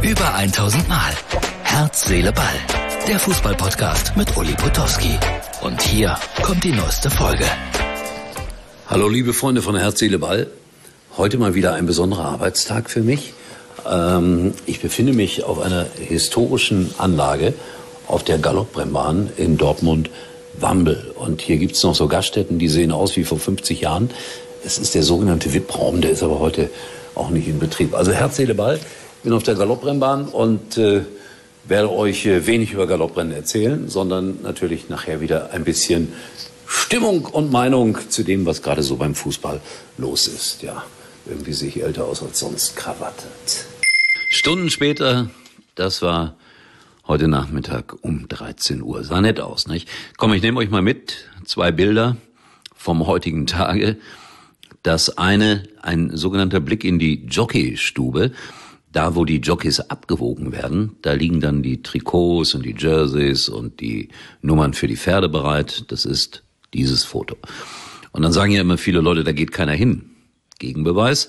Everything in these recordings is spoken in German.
Über 1000 Mal. Herz, Seele, Ball. Der Fußballpodcast mit Uli Potowski. Und hier kommt die neueste Folge. Hallo liebe Freunde von Herz, Seele, Ball. Heute mal wieder ein besonderer Arbeitstag für mich. Ich befinde mich auf einer historischen Anlage auf der Galopprennbahn in Dortmund-Wambel. Und hier gibt's noch so Gaststätten, die sehen aus wie vor 50 Jahren. Es ist der sogenannte VIP-Raum, der ist aber heute auch nicht in Betrieb. Also Herz, Seele, Ball. Ich bin auf der Galopprennbahn und werde euch wenig über Galopprennen erzählen, sondern natürlich nachher wieder ein bisschen Stimmung und Meinung zu dem, was gerade so beim Fußball los ist. Ja, irgendwie sehe ich älter aus als sonst. Krawatte. Stunden später, das war heute Nachmittag um 13 Uhr. Sah nett aus, nicht? Komm, ich nehme euch mal mit. 2 Bilder vom heutigen Tage. Das eine, ein sogenannter Blick in die Jockeystube. Da, wo die Jockeys abgewogen werden, da liegen dann die Trikots und die Jerseys und die Nummern für die Pferde bereit. Das ist dieses Foto. Und dann sagen ja immer viele Leute, da geht keiner hin. Gegenbeweis,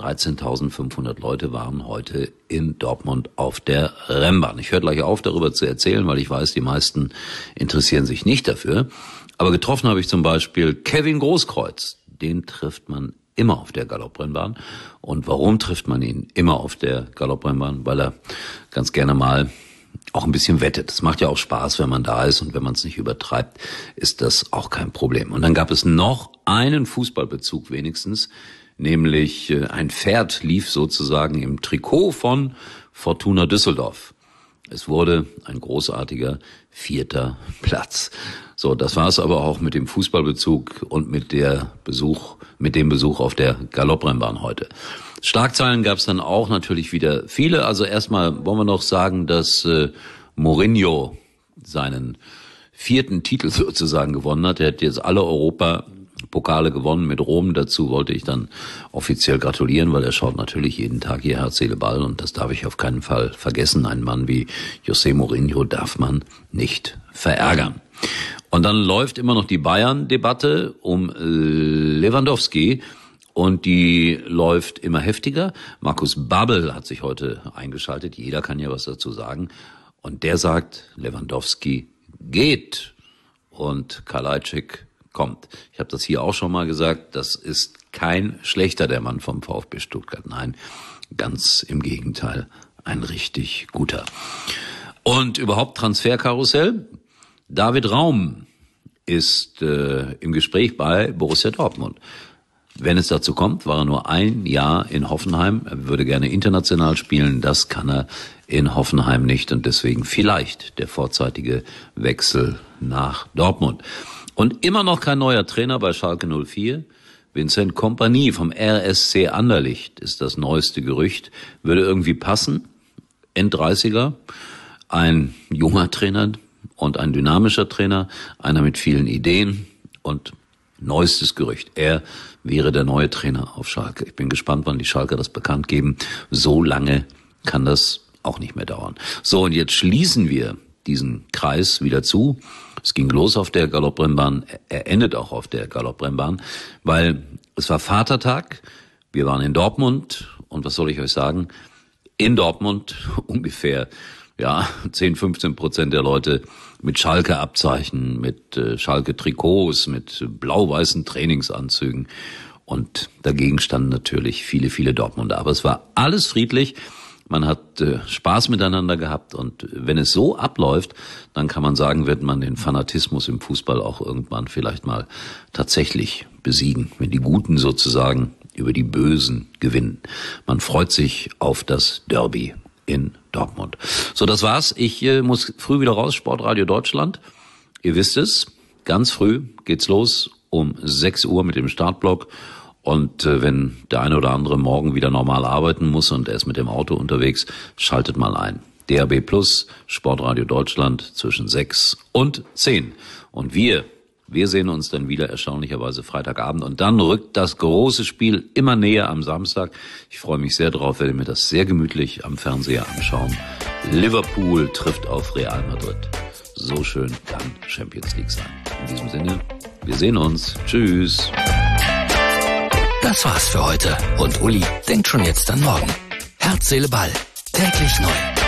13.500 Leute waren heute in Dortmund auf der Rennbahn. Ich höre gleich auf, darüber zu erzählen, weil ich weiß, die meisten interessieren sich nicht dafür. Aber getroffen habe ich zum Beispiel Kevin Großkreuz. Den trifft man immer auf der Galopprennbahn. Und warum trifft man ihn immer auf der Galopprennbahn? Weil er ganz gerne mal auch ein bisschen wettet. Es macht ja auch Spaß, wenn man da ist, und wenn man es nicht übertreibt, ist das auch kein Problem. Und dann gab es noch einen Fußballbezug wenigstens, nämlich ein Pferd lief sozusagen im Trikot von Fortuna Düsseldorf. Es wurde ein großartiger 4. Platz. So, das war es aber auch mit dem Fußballbezug und mit dem Besuch auf der Galopprennbahn heute. Schlagzeilen gab es dann auch natürlich wieder viele. Also erstmal wollen wir noch sagen, dass Mourinho seinen 4. Titel sozusagen gewonnen hat. Er hat jetzt alle Europapokale gewonnen mit Rom. Dazu wollte ich dann offiziell gratulieren, weil er schaut natürlich jeden Tag hier Herz, Seele, Ball, und das darf ich auf keinen Fall vergessen. Einen Mann wie José Mourinho darf man nicht verärgern. Und dann läuft immer noch die Bayern-Debatte um Lewandowski, und die läuft immer heftiger. Markus Babbel hat sich heute eingeschaltet, jeder kann ja was dazu sagen, und der sagt, Lewandowski geht und Kalajdzic kommt. Ich habe das hier auch schon mal gesagt, das ist kein schlechter, der Mann vom VfB Stuttgart. Nein, ganz im Gegenteil, ein richtig guter. Und überhaupt Transferkarussell. David Raum ist im Gespräch bei Borussia Dortmund. Wenn es dazu kommt, war er nur ein Jahr in Hoffenheim. Er würde gerne international spielen, das kann er in Hoffenheim nicht, und deswegen vielleicht der vorzeitige Wechsel nach Dortmund. Und immer noch kein neuer Trainer bei Schalke 04. Vincent Kompany vom RSC Anderlecht ist das neueste Gerücht. Würde irgendwie passen. End-30er, ein junger Trainer und ein dynamischer Trainer, einer mit vielen Ideen, und neuestes Gerücht, er wäre der neue Trainer auf Schalke. Ich bin gespannt, wann die Schalker das bekannt geben. So lange kann das auch nicht mehr dauern. So, und jetzt schließen wir diesen Kreis wieder zu. Es ging los auf der Galopprennbahn, er endet auch auf der Galopprennbahn, weil es war Vatertag, wir waren in Dortmund, und was soll ich euch sagen? In Dortmund ungefähr 10-15% der Leute mit Schalke-Abzeichen, mit Schalke-Trikots, mit blau-weißen Trainingsanzügen. Und dagegen standen natürlich viele, viele Dortmunder. Aber es war alles friedlich. Man hat Spaß miteinander gehabt. Und wenn es so abläuft, dann kann man sagen, wird man den Fanatismus im Fußball auch irgendwann vielleicht mal tatsächlich besiegen. Wenn die Guten sozusagen über die Bösen gewinnen. Man freut sich auf das Derby in Dortmund. So, das war's. Ich muss früh wieder raus, Sportradio Deutschland. Ihr wisst es, ganz früh geht's los um 6 Uhr mit dem Startblock. Und wenn der eine oder andere morgen wieder normal arbeiten muss und er ist mit dem Auto unterwegs, schaltet mal ein. DAB Plus, Sportradio Deutschland zwischen 6 und 10. Und wir sehen uns dann wieder erstaunlicherweise Freitagabend, und dann rückt das große Spiel immer näher am Samstag. Ich freue mich sehr drauf, werde mir das sehr gemütlich am Fernseher anschauen. Liverpool trifft auf Real Madrid. So schön kann Champions League sein. In diesem Sinne, wir sehen uns. Tschüss. Das war's für heute, und Uli denkt schon jetzt an morgen. Herz, Seele, Ball. Täglich neu.